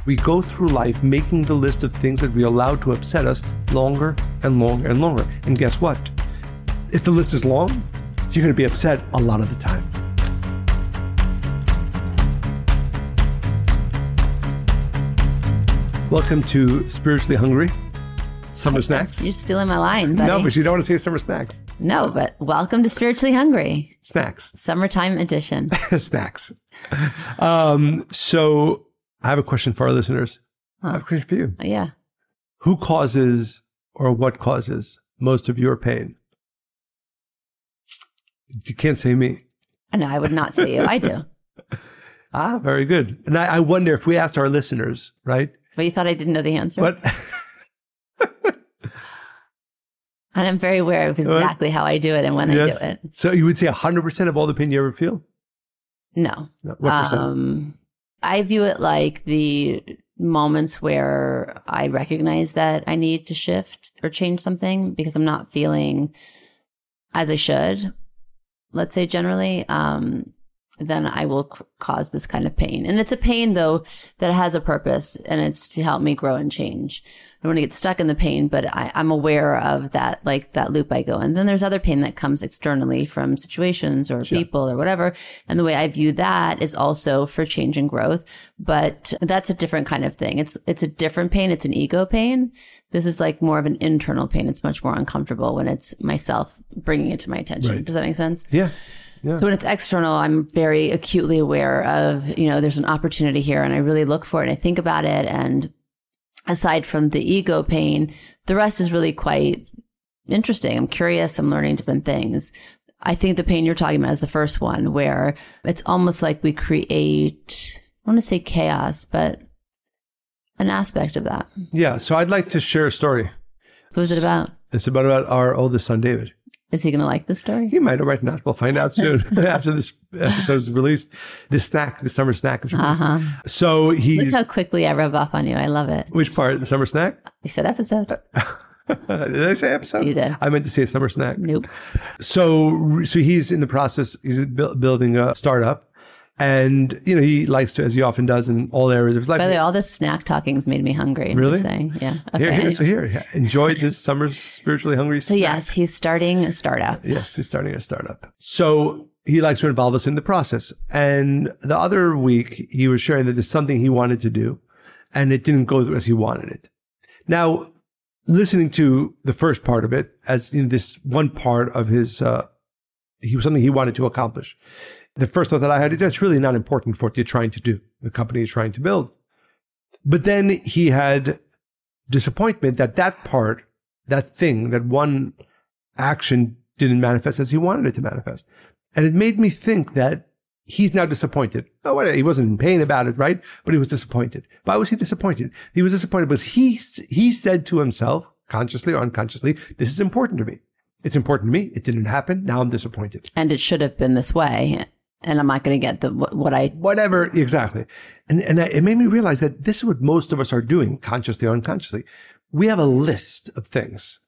We go through life making the list of things that we allow to upset us longer and longer and longer. And guess what? If the list is long, you're going to be upset a lot of the time. Welcome to Spiritually Hungry. Summer snacks. You're stealing my line, buddy. No, but you don't want to say summer snacks. No, but welcome to Spiritually Hungry. Snacks. Summertime edition. Snacks. So I have a question for our listeners. I have a question for you. Yeah. Who causes or what causes most of your pain? You can't say me. No, I would not say you. I do. Very good. And I wonder if we asked our listeners, right? But you thought I didn't know the answer? What? And I'm very aware of exactly how I do it and when I do it. So you would say 100% of all the pain you ever feel? No. What percent? I view it like the moments where I recognize that I need to shift or change something because I'm not feeling as I should, let's say generally, then I will cause this kind of pain. And it's a pain, though, that has a purpose, and it's to help me grow and change. I don't want to get stuck in the pain, but I'm aware of that, like that loop I go in. Then there's other pain that comes externally from situations or people or whatever. And the way I view that is also for change and growth. But that's a different kind of thing. It's a different pain. It's an ego pain. This is like more of an internal pain. It's much more uncomfortable when it's myself bringing it to my attention. Right. Does that make sense? Yeah. Yeah. So when it's external, I'm very acutely aware of, there's an opportunity here and I really look for it and I think about it. And aside from the ego pain, the rest is really quite interesting. I'm curious. I'm learning different things. I think the pain you're talking about is the first one where it's almost like we create, I want to say chaos, but an aspect of that. Yeah. So I'd like to share a story. Who's it about? It's about our oldest son, David. Is he going to like this story? He might or might not. We'll find out soon after this episode is released. The summer snack is released. So Look how quickly I rub off on you. I love it. Which part? The summer snack? You said episode. Did I say episode? You did. I meant to say summer snack. Nope. So he's in the process. He's building a startup. And, he likes to, as he often does in all areas of his life. By the way, all this snack talking has made me hungry. Really? I'm saying. Yeah. Okay. Here. Enjoy this summer Spiritually Hungry snack. So yes, he's starting a startup. Yes, he's starting a startup. So he likes to involve us in the process. And the other week, he was sharing that there's something he wanted to do, and it didn't go as he wanted it. Now, listening to the first part of it, as this one part of his, something he wanted to accomplish. The first thought that I had is that's really not important for what you're trying to do, the company you're trying to build. But then he had disappointment that part, that thing, that one action didn't manifest as he wanted it to manifest. And it made me think that he's now disappointed. Oh, he wasn't in pain about it, right? But he was disappointed. Why was he disappointed? He was disappointed because he said to himself, consciously or unconsciously, this is important to me. It's important to me. It didn't happen. Now I'm disappointed. And it should have been this way. And I'm not going to get whatever. Exactly. And it made me realize that this is what most of us are doing, consciously or unconsciously. We have a list of things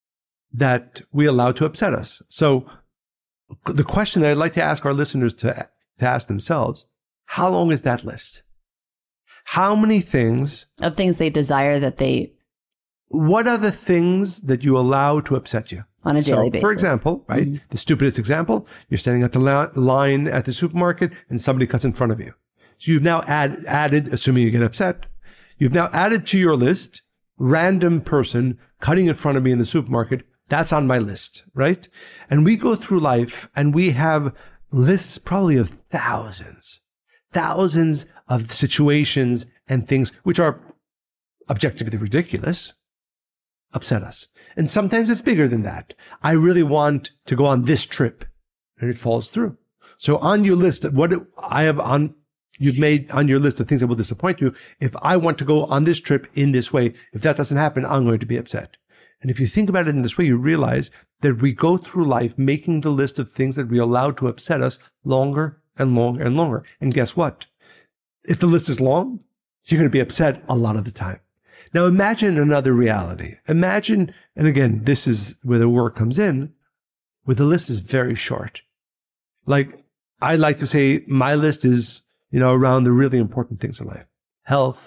that we allow to upset us. So the question that I'd like to ask our listeners to ask themselves, how long is that list? How many things of things they desire what are the things that you allow to upset you? On a daily basis. For example, right? Mm-hmm. The stupidest example, you're standing at the line at the supermarket and somebody cuts in front of you. So you've now added, assuming you get upset, you've now added to your list, random person cutting in front of me in the supermarket. That's on my list, right? And we go through life and we have lists probably of thousands of situations and things which are objectively ridiculous, upset us. And sometimes it's bigger than that. I really want to go on this trip, and it falls through. So on your list, you've made on your list of things that will disappoint you. If I want to go on this trip in this way, if that doesn't happen, I'm going to be upset. And if you think about it in this way, you realize that we go through life making the list of things that we allow to upset us longer and longer and longer. And guess what? If the list is long, you're going to be upset a lot of the time. Now imagine another reality. Imagine, and again, this is where the work comes in, where the list is very short. Like, I like to say my list is, around the really important things in life. Health,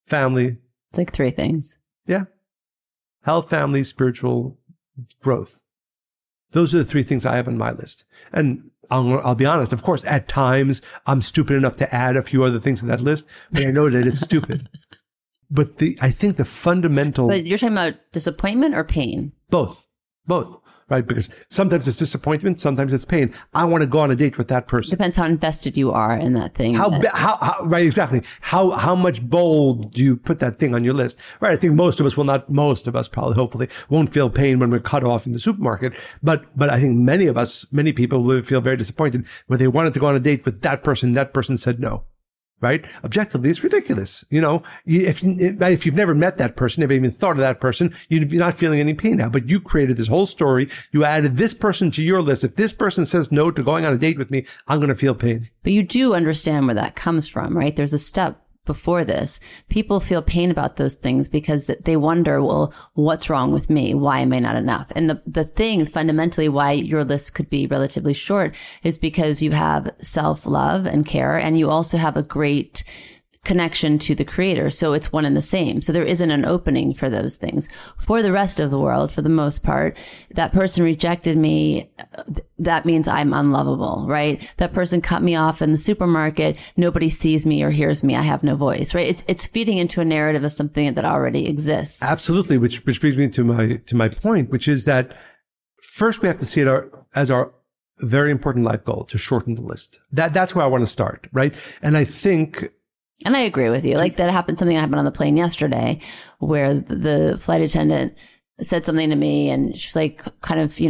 family. It's like 3 things. Yeah. Health, family, spiritual growth. Those are the 3 things I have on my list. And I'll be honest, of course, at times I'm stupid enough to add a few other things to that list, but I know that it's stupid. But I think the fundamental... But you're talking about disappointment or pain? Both, right? Because sometimes it's disappointment, sometimes it's pain. I want to go on a date with that person. Depends how invested you are in that thing. Right, exactly. How much bold do you put that thing on your list? Right. I think most of us probably, hopefully, won't feel pain when we're cut off in the supermarket. But I think many people will feel very disappointed when they wanted to go on a date with that person said no. Right? Objectively, it's ridiculous. If you've never met that person, never even thought of that person, you're not feeling any pain now. But you created this whole story. You added this person to your list. If this person says no to going on a date with me, I'm going to feel pain. But you do understand where that comes from, right? There's a step before this. People feel pain about those things because they wonder, well, what's wrong with me? Why am I not enough? And the thing fundamentally why your list could be relatively short is because you have self-love and care, and you also have a great connection to the creator. So it's one and the same. So there isn't an opening for those things. For the rest of the world, for the most part, that person rejected me. That means I'm unlovable, right? That person cut me off in the supermarket. Nobody sees me or hears me. I have no voice, right? It's feeding into a narrative of something that already exists. Absolutely. Which brings me to my point, which is that first we have to see it as our very important life goal to shorten the list. That's where I want to start, right? And I think... And I agree with you. Like something happened on the plane yesterday where the flight attendant said something to me and she's like kind of,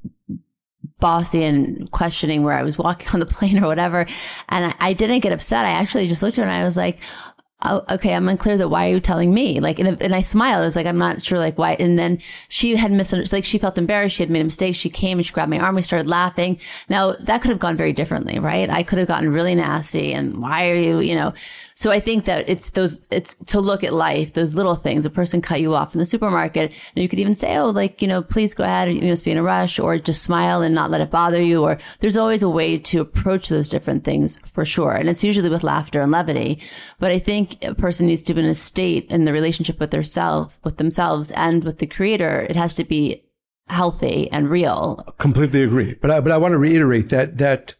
bossy and questioning where I was walking on the plane or whatever. And I didn't get upset. I actually just looked at her and I was like, oh, okay, I'm unclear that why are you telling me? Like, and I smiled. I was like, I'm not sure, like, why. And then she had misunderstood, like, she felt embarrassed. She had made a mistake. She came and she grabbed my arm. We started laughing. Now, that could have gone very differently, right? I could have gotten really nasty and why are you, So I think that it's to look at life, those little things. A person cut you off in the supermarket and you could even say, oh, like, please go ahead. You must be in a rush, or just smile and not let it bother you. Or there's always a way to approach those different things for sure. And it's usually with laughter and levity. But I think a person needs to be in a state in the relationship with themselves and with the creator. It has to be healthy and real. Completely agree. But I want to reiterate that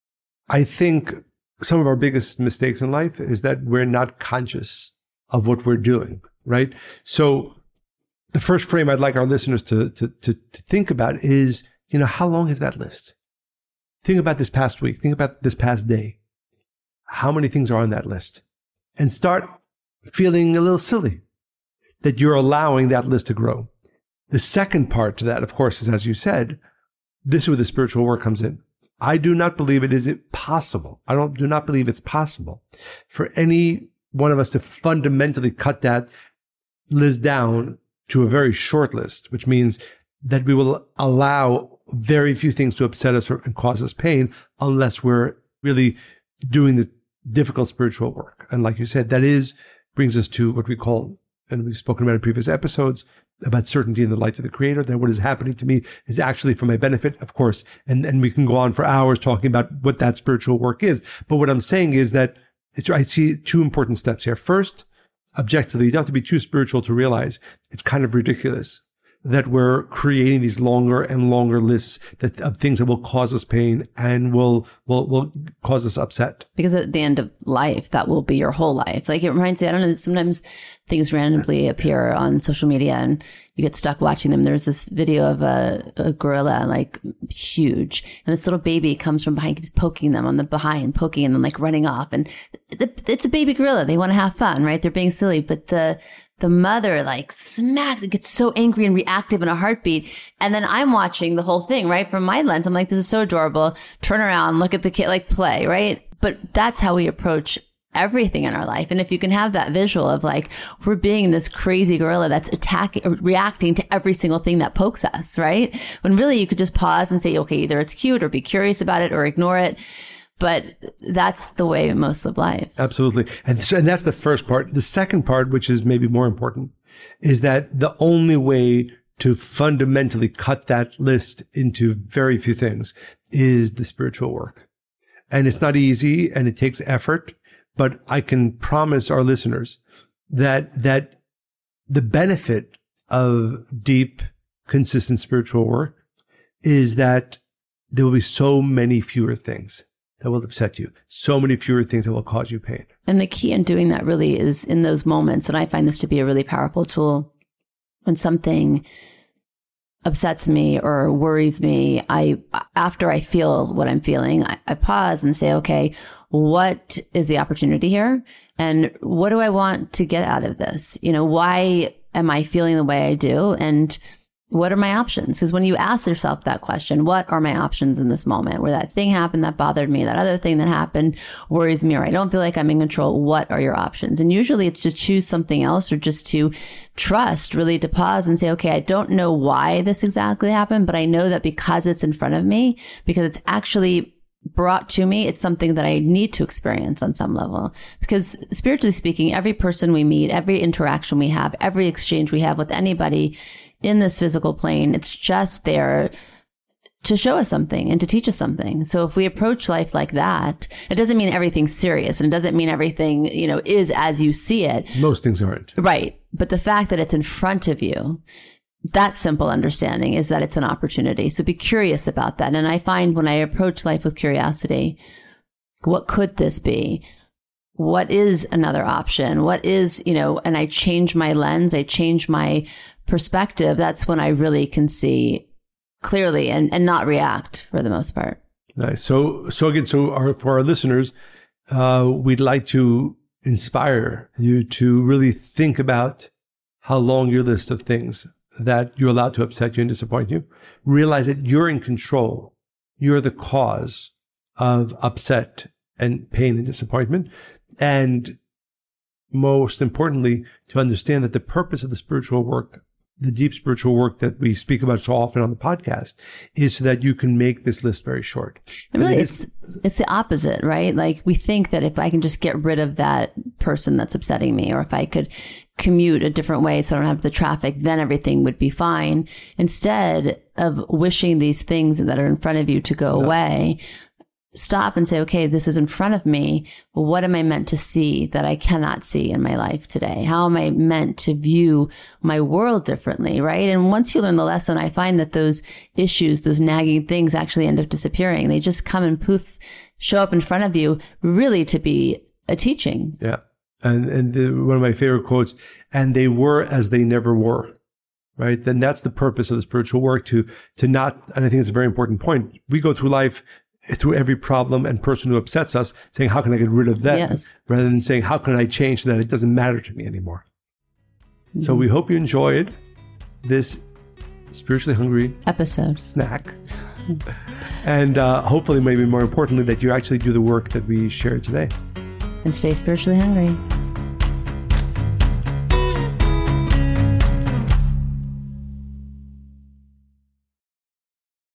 I think some of our biggest mistakes in life is that we're not conscious of what we're doing, right? So the first frame I'd like our listeners to think about is, how long is that list? Think about this past week. Think about this past day. How many things are on that list? And start feeling a little silly that you're allowing that list to grow. The second part to that, of course, is, as you said, this is where the spiritual work comes in. I do not believe it is possible. Do not believe it's possible for any one of us to fundamentally cut that list down to a very short list, which means that we will allow very few things to upset us and cause us pain unless we're really doing the difficult spiritual work. And like you said, brings us to what we call, and we've spoken about in previous episodes, about certainty in the light of the creator, that what is happening to me is actually for my benefit, of course. And we can go on for hours talking about what that spiritual work is. But what I'm saying is that I see 2 important steps here. First, objectively, you don't have to be too spiritual to realize it's kind of ridiculous that we're creating these longer and longer lists of things that will cause us pain and will cause us upset. Because at the end of life, that will be your whole life. Like, it reminds me, I don't know, sometimes things randomly appear on social media and you get stuck watching them. There's this video of a gorilla, like huge, and this little baby comes from behind, keeps poking them on the behind, poking and then like running off. And it's a baby gorilla. They want to have fun, right? They're being silly, but the mother like smacks, it gets so angry and reactive in a heartbeat. And then I'm watching the whole thing, right? From my lens, I'm like, this is so adorable. Turn around, look at the kid, like play, right? But that's how we approach everything in our life. And if you can have that visual of like, we're being this crazy gorilla that's reacting to every single thing that pokes us, right? When really you could just pause and say, okay, either it's cute or be curious about it or ignore it. But that's the way most live life. Absolutely. And that's the first part. The second part, which is maybe more important, is that the only way to fundamentally cut that list into very few things is the spiritual work. And it's not easy and it takes effort, but I can promise our listeners that the benefit of deep, consistent spiritual work is that there will be so many fewer things that will upset you, so many fewer things that will cause you pain. And the key in doing that really is in those moments, and I find this to be a really powerful tool. When something upsets me or worries me, after I feel what I'm feeling, I pause and say, okay, what is the opportunity here? And what do I want to get out of this? Why am I feeling the way I do? And what are my options? Because when you ask yourself that question, what are my options in this moment where that thing happened that bothered me, that other thing that happened worries me, or I don't feel like I'm in control, what are your options? And usually it's to choose something else, or just to trust, really to pause and say, okay, I don't know why this exactly happened, but I know that because it's in front of me, because it's actually brought to me, it's something that I need to experience on some level. Because spiritually speaking, every person we meet, every interaction we have, every exchange we have with anybody in this physical plane, it's just there to show us something and to teach us something. So if we approach life like that, it doesn't mean everything's serious, and it doesn't mean everything, is as you see it. Most things aren't. Right. But the fact that it's in front of you, that simple understanding is that it's an opportunity. So be curious about that. And I find when I approach life with curiosity, what could this be? What is another option? What is, and I change my lens, I change my perspective. That's when I really can see clearly and not react for the most part. Nice. So for our listeners, we'd like to inspire you to really think about how long your list of things that you allow to upset you and disappoint you. Realize that you're in control. You're the cause of upset and pain and disappointment. And most importantly, to understand that the purpose of the spiritual work, the deep spiritual work that we speak about so often on the podcast, is so that you can make this list very short. And really, it's the opposite, right? Like, we think that if I can just get rid of that person that's upsetting me, or if I could commute a different way so I don't have the traffic, then everything would be fine. Instead of wishing these things that are in front of you to go away, stop and say, okay, this is in front of me. Well, what am I meant to see that I cannot see in my life today? How am I meant to view my world differently, right? And once you learn the lesson, I find that those issues, those nagging things actually end up disappearing. They just come and poof, show up in front of you, really to be a teaching. Yeah. And one of my favorite quotes, and they were as they never were, right? Then that's the purpose of the spiritual work, to not, and I think it's a very important point. We go through life, through every problem and person who upsets us, saying, how can I get rid of them? Yes. Rather than saying, how can I change so that it doesn't matter to me anymore? Mm-hmm. So we hope you enjoyed this spiritually hungry episode snack. And hopefully, maybe more importantly, that you actually do the work that we shared today. And stay spiritually hungry.